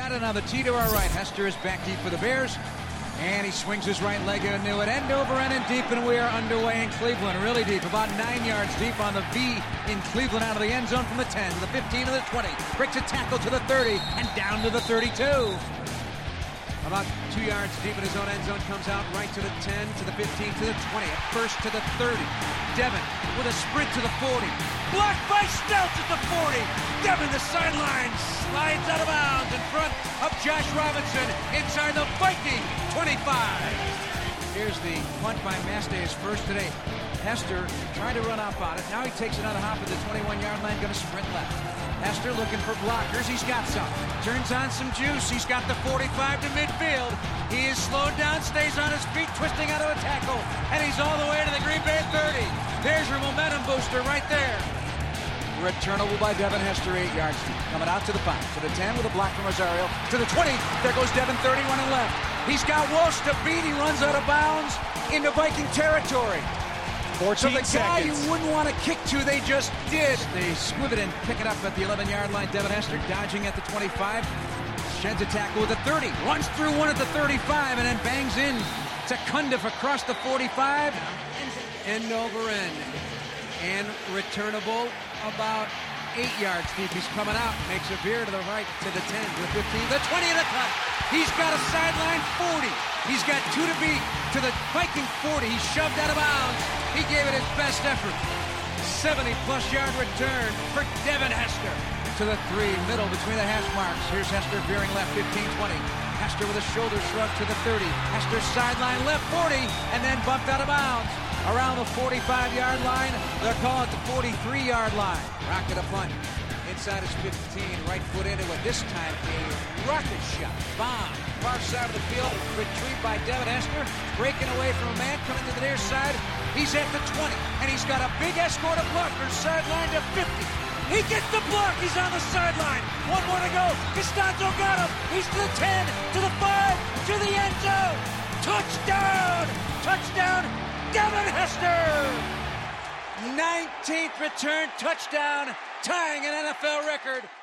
Gladden on the tee to our right. Hester is back deep for the Bears. And he swings his right leg into it. End over end and deep, and we are underway in Cleveland. Really deep, about 9 yards deep on the V in Cleveland, out of the end zone from the 10 to the 15 to the 20. Breaks a tackle to the 30 and down to the 32. About 2 yards deep in his own end zone, comes out right to the 10, to the 15, to the 20, at first to the 30. Devin with a sprint to the 40. Blocked by Stout at the 40. Devin, the sideline, slides out of bounds in front of Josh Robinson inside the Viking 25. Here's the punt by Mastay, his first today. Hester trying to run up on it. Now he takes another hop at the 21-yard line, going to sprint left. Hester looking for blockers. He's got some. Turns on some juice. He's got the 45 to midfield. He is slowed down, stays on his feet, twisting out of a tackle, and he's all the way to the Green Bay 30. There's your momentum booster right there. Returnable by Devin Hester, 8 yards deep. Coming out to the 5, to the 10 with a block from Rosario, to the 20. There goes Devin, 30 running left. He's got Walsh to beat. He runs out of bounds into Viking territory. 14 so the guy seconds. you wouldn't want to kick to, they just did. They squiv it and pick it up at the 11-yard line. Devin Hester dodging at the 25. Sheds a tackle with the 30. Runs through one at the 35 and then bangs in to Cundiff across the 45. End over end. And returnable about 8 yards deep. He's coming out. Makes a veer to the right, to the 10, to the 15, the 20 of the cut. He's got a sideline 40. He's got 2 to beat to the Viking 40. He's shoved out of bounds. He gave it his best effort. 70-plus yard return for Devin Hester. To the 3, middle between the hash marks. Here's Hester veering left, 15-20. Hester with a shoulder shrug to the 30. Hester sideline left, 40, and then bumped out of bounds. Around the 45-yard line, they'll call it the 43-yard line. Rocket a punt. Inside his 15, right foot into it. This time a rocket shot. Bomb. Far side of the field. Retrieved by Devin Hester. Breaking away from a man coming to the near side. He's at the 20. And he's got a big escort of blockers. Sideline to 50. He gets the block. He's on the sideline. 1 more to go. Costanzo got him. He's to the 10, to the 5, to the end zone. Touchdown! Touchdown! Devin Hester! 19th return touchdown, tying an NFL record